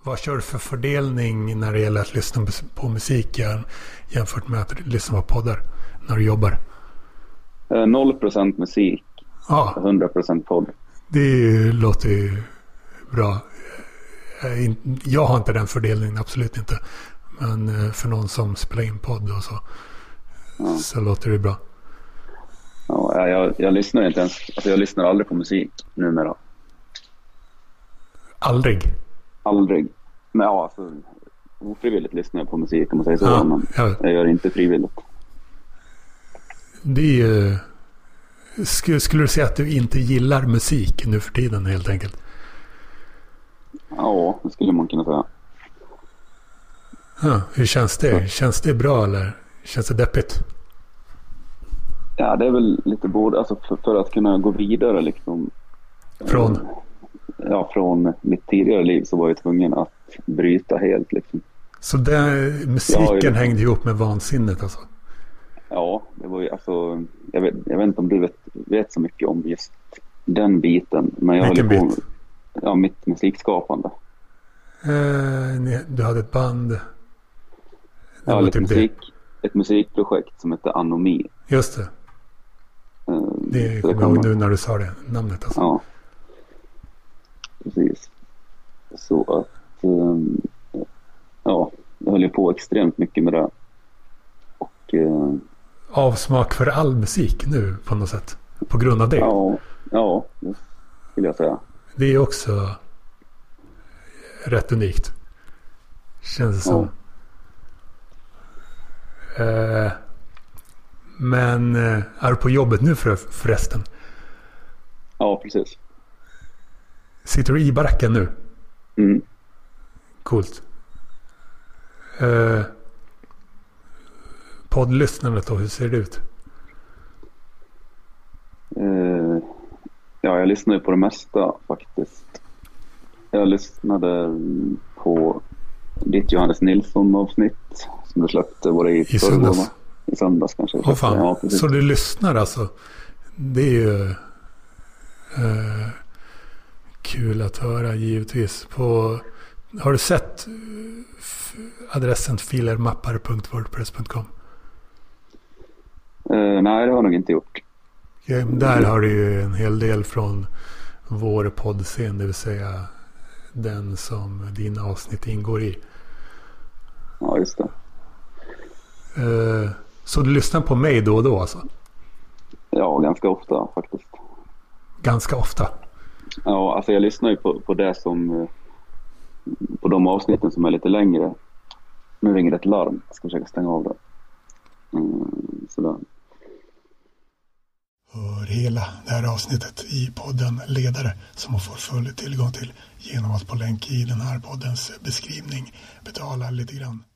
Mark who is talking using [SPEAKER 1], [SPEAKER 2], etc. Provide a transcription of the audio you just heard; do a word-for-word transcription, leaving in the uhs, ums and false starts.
[SPEAKER 1] Vad kör du för fördelning när det gäller att lyssna på musiken jämfört med att lyssna på poddar när du jobbar?
[SPEAKER 2] noll procent musik,
[SPEAKER 1] ja.
[SPEAKER 2] hundra procent podd.
[SPEAKER 1] Det låter ju bra. Jag har inte den fördelningen, absolut inte. Men för någon som spelar in podd och så, ja. Så låter det bra.
[SPEAKER 2] Ja, jag, jag lyssnar inte ens, alltså jag lyssnar aldrig på musik numera.
[SPEAKER 1] Aldrig?
[SPEAKER 2] Aldrig. Men ja, alltså ofrivilligt lyssnar jag på musik om man säger så, ja, men jag, jag gör inte frivilligt.
[SPEAKER 1] Det är ju... Skulle, skulle du säga att du inte gillar musik nu för tiden helt enkelt?
[SPEAKER 2] Ja, det skulle man kunna säga.
[SPEAKER 1] Ja, hur känns det? Känns det bra eller känns det deppigt?
[SPEAKER 2] Ja, det är väl lite både, alltså för, för att kunna gå vidare liksom.
[SPEAKER 1] Från?
[SPEAKER 2] Eh, ja, från mitt tidigare liv så var jag tvungen att bryta helt liksom.
[SPEAKER 1] Så det, musiken
[SPEAKER 2] ju,
[SPEAKER 1] hängde ihop med vansinnet alltså?
[SPEAKER 2] Ja, det var ju alltså, jag vet, jag vet inte om du vet, vet så mycket om just den biten. Men jag
[SPEAKER 1] Vilken
[SPEAKER 2] håller på,
[SPEAKER 1] bit?
[SPEAKER 2] Ja, mitt musikskapande.
[SPEAKER 1] Eh, du hade ett band? Det
[SPEAKER 2] ja, ett, typ musik, ett musikprojekt som heter Anomi.
[SPEAKER 1] Just det.
[SPEAKER 2] Eh,
[SPEAKER 1] det kommer jag ihåg nu när du sa det, namnet alltså.
[SPEAKER 2] Ja, precis. Så att, um, ja, jag höll ju på extremt mycket med det. Och... Uh,
[SPEAKER 1] avsmak för all musik nu på något sätt. På grund av det.
[SPEAKER 2] Ja, ja, det vill jag säga.
[SPEAKER 1] Det är också rätt unikt. Känns det som. Ja. Eh, men eh, är du på jobbet nu för, förresten?
[SPEAKER 2] Ja, precis.
[SPEAKER 1] Sitter du i baracken nu?
[SPEAKER 2] Mm.
[SPEAKER 1] Coolt. Eh, poddlyssnandet då, hur ser det ut?
[SPEAKER 2] Uh, ja, jag lyssnar ju på det mesta faktiskt. Jag lyssnade på ditt Johannes Nilsson-avsnitt som du släppte, var det i,
[SPEAKER 1] I söndags.
[SPEAKER 2] I söndags kanske.
[SPEAKER 1] Åh fan, ja, så du lyssnar alltså. Det är ju uh, kul att höra givetvis. På, har du sett f- adressen filermappar punkt wordpress punkt com?
[SPEAKER 2] Uh, nej, det har jag nog inte gjort.
[SPEAKER 1] Ja, där har du ju en hel del från vår poddscen, det vill säga den som dina avsnitt ingår i.
[SPEAKER 2] Ja, just det.
[SPEAKER 1] Uh, så du lyssnar på mig då och då alltså?
[SPEAKER 2] Ja, ganska ofta faktiskt.
[SPEAKER 1] Ganska ofta?
[SPEAKER 2] Ja, alltså jag lyssnar ju på, på det som, på de avsnitten som är lite längre. Nu ringer ett larm, jag ska försöka stänga av det. Mm, sådär.
[SPEAKER 1] Hör hela det här avsnittet i podden Ledare som man får full tillgång till genom att på länk i den här poddens beskrivning betala lite grann.